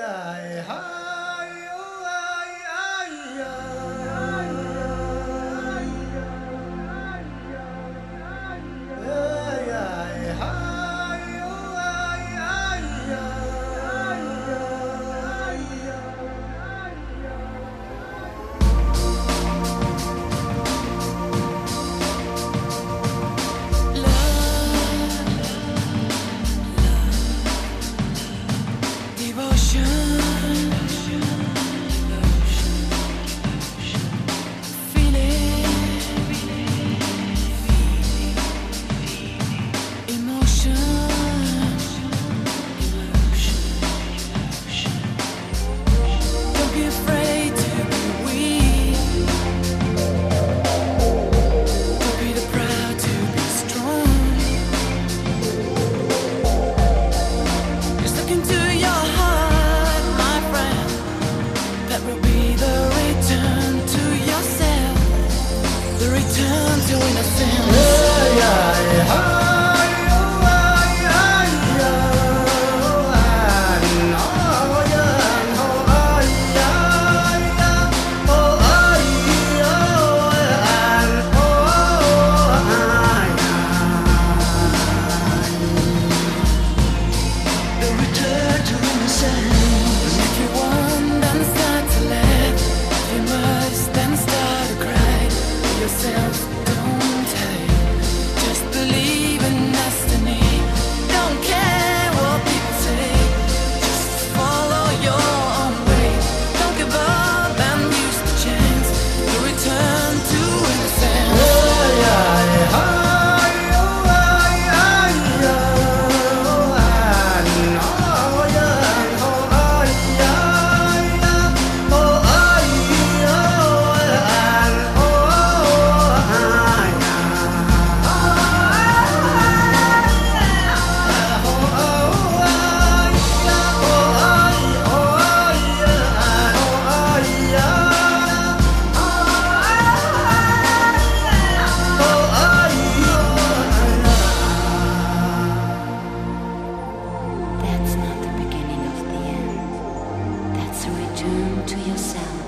Return to innocence. Don't hate, just believe in destiny. Don't care what people say, just follow your own way. Don't give up and use the chance to return to innocence. That's not the beginning of the end. That's a return to yourself.